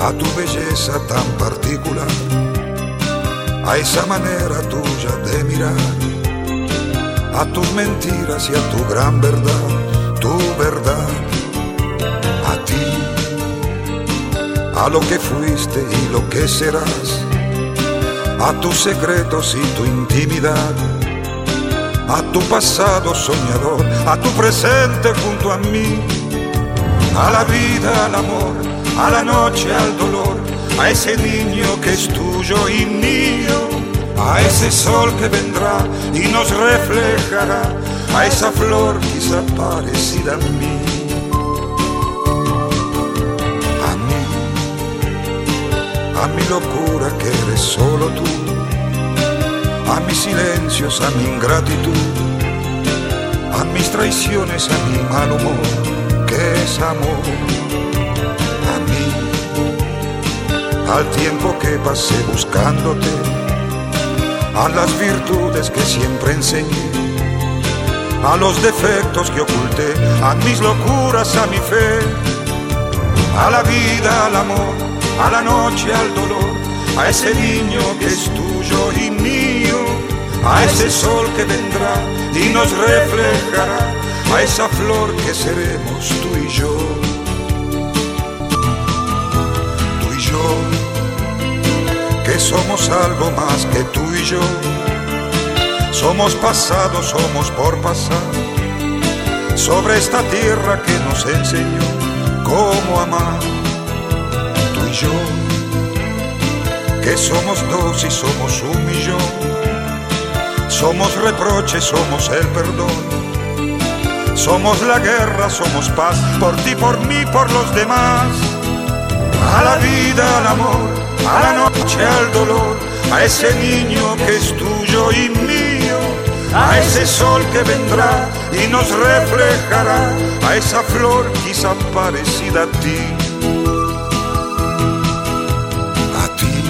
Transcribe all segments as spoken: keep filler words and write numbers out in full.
a tu belleza tan particular, a esa manera tuya de mirar, a tus mentiras y a tu gran verdad, tu verdad, a ti, a lo que fuiste y lo que serás, a tus secretos y tu intimidad, a tu pasado soñador, a tu presente junto a mí, a la vida, al amor, a la noche, al dolor, a ese niño que es tuyo y mío, a ese sol que vendrá y nos reflejará, a esa flor quizá parecida a mí, a mí, a mi locura que eres solo tú, a mis silencios, a mi ingratitud, a mis traiciones, a mi mal humor, que es amor, a mí, al tiempo que pasé buscándote, a las virtudes que siempre enseñé, a los defectos que oculté, a mis locuras, a mi fe, a la vida, al amor, a la noche, al dolor, a ese niño que es tuyo y mío, a ese sol que vendrá y nos reflejará, a esa flor que seremos tú y yo, tú y yo, que somos algo más que tú y yo, somos pasado, somos por pasar, sobre esta tierra que nos enseñó cómo amar, tú y yo, que somos dos y somos un millón, somos reproches, somos el perdón, somos la guerra, somos paz, por ti, por mí, por los demás, a la vida, al amor, a la noche, al dolor, a ese niño que es tuyo y mío, a ese sol que vendrá y nos reflejará, a esa flor quizá parecida a ti, a ti,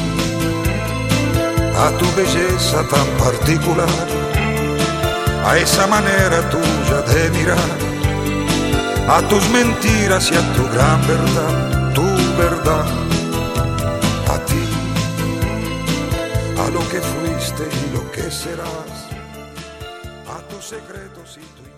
a tu belleza tan particular, a esa manera tuya de mirar, a tus mentiras y a tu gran verdad, tu verdad, a ti, a lo que fuiste y lo que serás, a tus secretos y tu